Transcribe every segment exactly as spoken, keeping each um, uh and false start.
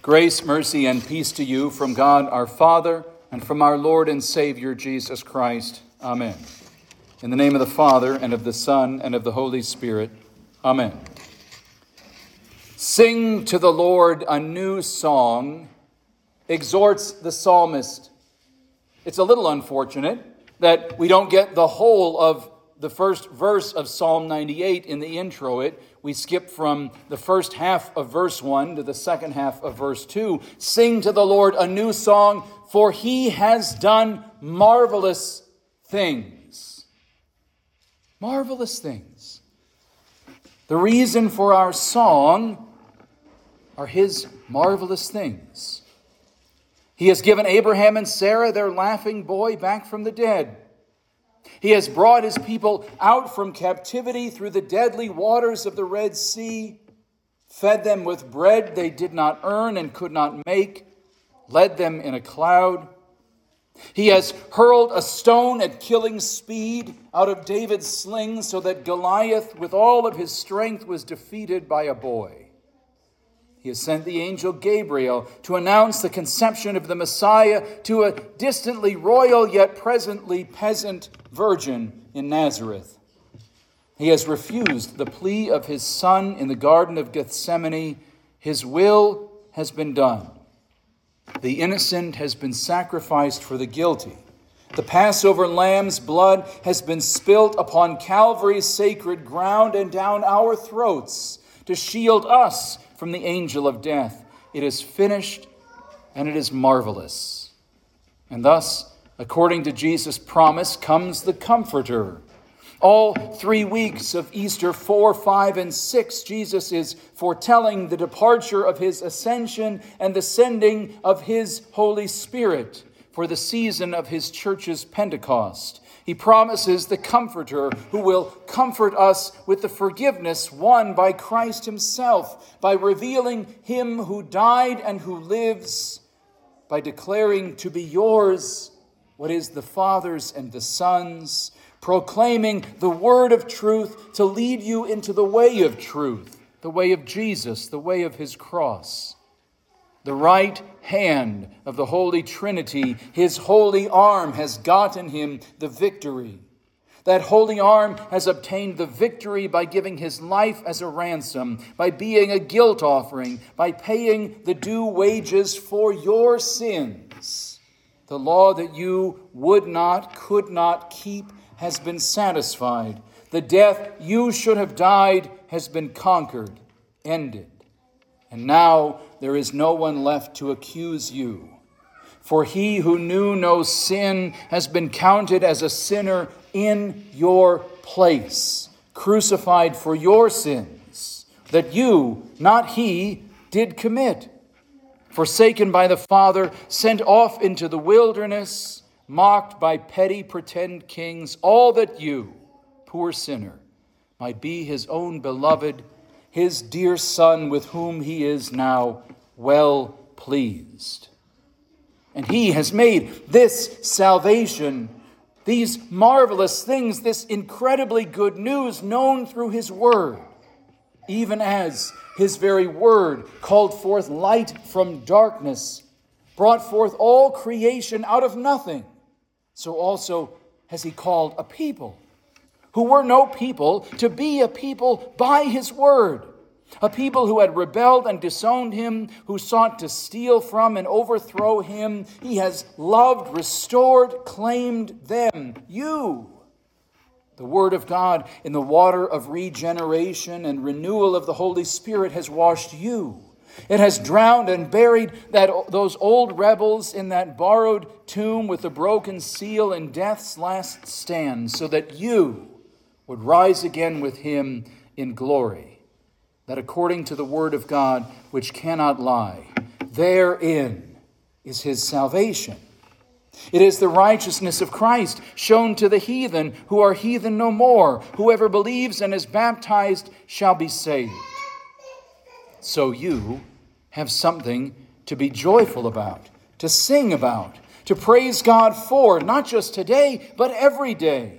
Grace, mercy, and peace to you from God our Father and from our Lord and Savior Jesus Christ. Amen. In the name of the Father, and of the Son, and of the Holy Spirit. Amen. Sing to the Lord a new song, exhorts the psalmist. It's a little unfortunate that we don't get the whole of the first verse of Psalm ninety-eight in the intro. It we skip from the first half of verse one to the second half of verse two. Sing to the Lord a new song, for he has done marvelous things. Marvelous things. The reason for our song are his marvelous things. He has given Abraham and Sarah their laughing boy back from the dead. He has brought his people out from captivity through the deadly waters of the Red Sea, fed them with bread they did not earn and could not make, led them in a cloud. He has hurled a stone at killing speed out of David's sling so that Goliath, with all of his strength, was defeated by a boy. He has sent the angel Gabriel to announce the conception of the Messiah to a distantly royal yet presently peasant virgin in Nazareth. He has refused the plea of his son in the Garden of Gethsemane. His will has been done. The innocent has been sacrificed for the guilty. The Passover lamb's blood has been spilt upon Calvary's sacred ground and down our throats to shield us from the angel of death. It is finished, and it is marvelous. And thus, according to Jesus' promise, comes the Comforter. All three weeks of Easter four, five, and six, Jesus is foretelling the departure of his ascension and the sending of his Holy Spirit for the season of his church's Pentecost. He promises the Comforter who will comfort us with the forgiveness won by Christ himself, by revealing him who died and who lives, by declaring to be yours what is the Father's and the Son's, proclaiming the word of truth to lead you into the way of truth, the way of Jesus, the way of his cross. The right hand of the Holy Trinity, his holy arm has gotten him the victory. That holy arm has obtained the victory by giving his life as a ransom, by being a guilt offering, by paying the due wages for your sins. The law that you would not, could not keep has been satisfied. The death you should have died has been conquered, ended. And now there is no one left to accuse you. For he who knew no sin has been counted as a sinner in your place, crucified for your sins, that you, not he, did commit. Forsaken by the Father, sent off into the wilderness, mocked by petty pretend kings, all that you, poor sinner, might be his own beloved, his dear Son, with whom he is now well pleased. And he has made this salvation, these marvelous things, this incredibly good news known through his word, even as his very word called forth light from darkness, brought forth all creation out of nothing. So also has he called a people who were no people to be a people by his word. A people who had rebelled and disowned him, who sought to steal from and overthrow him. He has loved, restored, claimed them. You, the word of God in the water of regeneration and renewal of the Holy Spirit has washed you. It has drowned and buried that those old rebels in that borrowed tomb with the broken seal in death's last stand, so that you would rise again with him in glory. That according to the word of God, which cannot lie, therein is his salvation. It is the righteousness of Christ shown to the heathen, who are heathen no more. Whoever believes and is baptized shall be saved. So you have something to be joyful about, to sing about, to praise God for, not just today, but every day.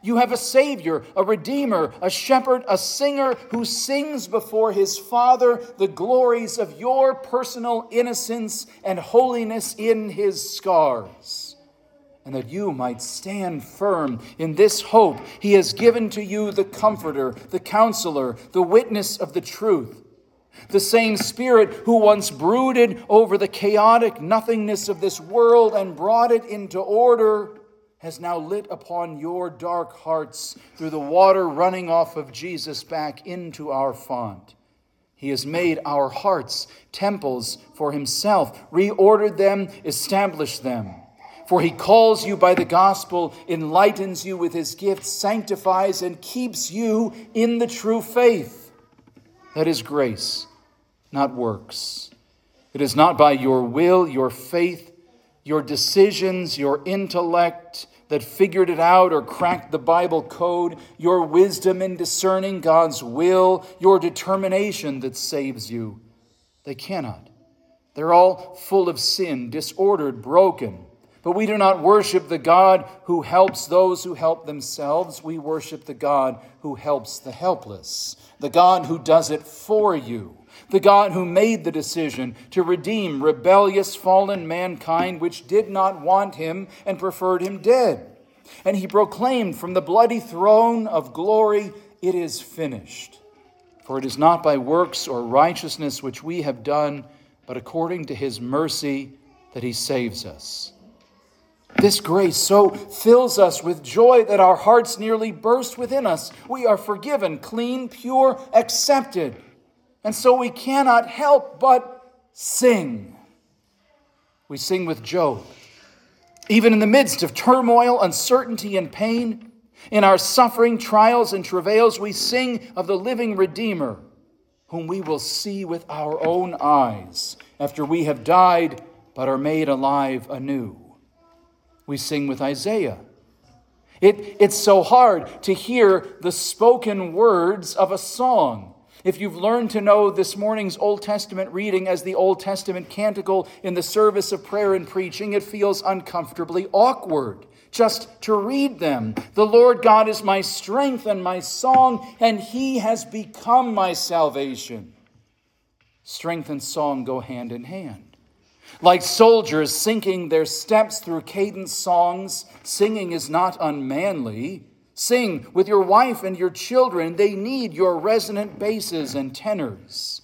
You have a Savior, a Redeemer, a Shepherd, a singer who sings before his Father the glories of your personal innocence and holiness in his scars. And that you might stand firm in this hope, he has given to you the Comforter, the Counselor, the witness of the truth. The same Spirit who once brooded over the chaotic nothingness of this world and brought it into order has now lit upon your dark hearts through the water running off of Jesus back into our font. He has made our hearts temples for himself, reordered them, established them. For he calls you by the gospel, enlightens you with his gifts, sanctifies and keeps you in the true faith. That is grace, not works. It is not by your will, your faith, your decisions, your intellect that figured it out or cracked the Bible code, your wisdom in discerning God's will, your determination that saves you. They cannot. They're all full of sin, disordered, broken. But we do not worship the God who helps those who help themselves. We worship the God who helps the helpless, the God who does it for you, the God who made the decision to redeem rebellious, fallen mankind which did not want him and preferred him dead. And he proclaimed from the bloody throne of glory, "It is finished." For it is not by works or righteousness which we have done, but according to his mercy that he saves us. This grace so fills us with joy that our hearts nearly burst within us. We are forgiven, clean, pure, accepted. And so we cannot help but sing. We sing with Job. Even in the midst of turmoil, uncertainty, and pain, in our suffering, trials, and travails, we sing of the living Redeemer, whom we will see with our own eyes after we have died but are made alive anew. We sing with Isaiah. It, it's so hard to hear the spoken words of a song. If you've learned to know this morning's Old Testament reading as the Old Testament canticle in the service of prayer and preaching, it feels uncomfortably awkward just to read them. The Lord God is my strength and my song, and he has become my salvation. Strength and song go hand in hand. Like soldiers sinking their steps through cadenced songs, singing is not unmanly. Sing with your wife and your children. They need your resonant basses and tenors.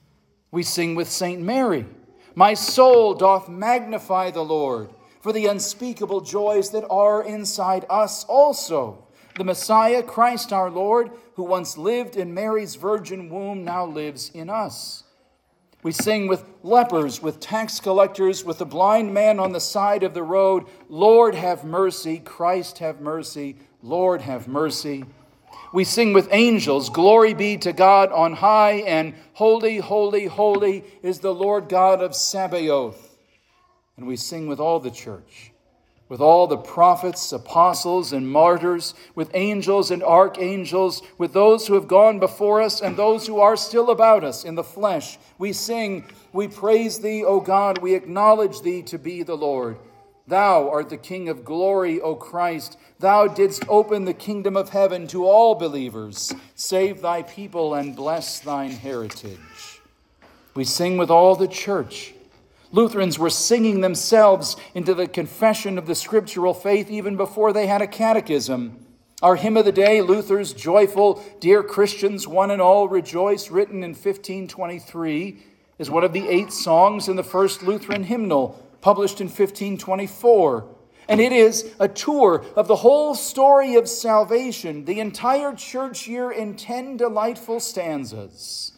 We sing with Saint Mary. My soul doth magnify the Lord for the unspeakable joys that are inside us also. The Messiah, Christ our Lord, who once lived in Mary's virgin womb, now lives in us. We sing with lepers, with tax collectors, with the blind man on the side of the road. Lord, have mercy. Christ, have mercy. Lord, have mercy. We sing with angels. Glory be to God on high, and holy, holy, holy is the Lord God of Sabaoth. And we sing with all the church, with all the prophets, apostles, and martyrs, with angels and archangels, with those who have gone before us and those who are still about us in the flesh. We sing, we praise thee, O God, we acknowledge thee to be the Lord. Thou art the King of glory, O Christ. Thou didst open the kingdom of heaven to all believers. Save thy people and bless thine heritage. We sing with all the church. Lutherans were singing themselves into the confession of the scriptural faith even before they had a catechism. Our hymn of the day, Luther's joyful, Dear Christians, one and all rejoice, written in fifteen twenty-three, is one of the eight songs in the first Lutheran hymnal, published in fifteen twenty-four. And it is a tour of the whole story of salvation, the entire church year in ten delightful stanzas.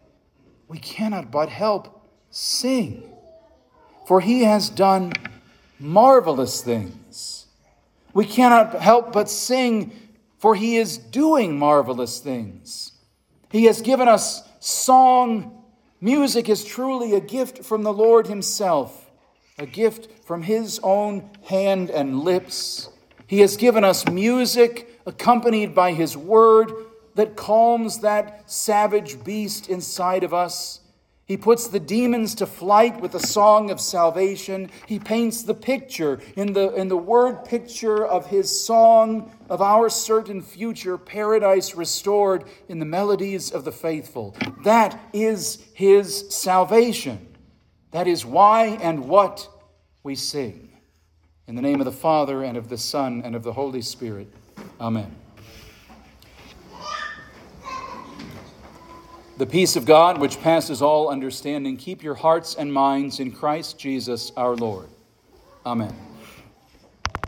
We cannot but help sing. For he has done marvelous things. We cannot help but sing, for he is doing marvelous things. He has given us song. Music is truly a gift from the Lord himself, a gift from his own hand and lips. He has given us music accompanied by his word that calms that savage beast inside of us. He puts the demons to flight with a song of salvation. He paints the picture in the, in the word picture of his song of our certain future, paradise restored in the melodies of the faithful. That is his salvation. That is why and what we sing. In the name of the Father, and of the Son, and of the Holy Spirit. Amen. The peace of God, which passes all understanding, keep your hearts and minds in Christ Jesus our Lord. Amen.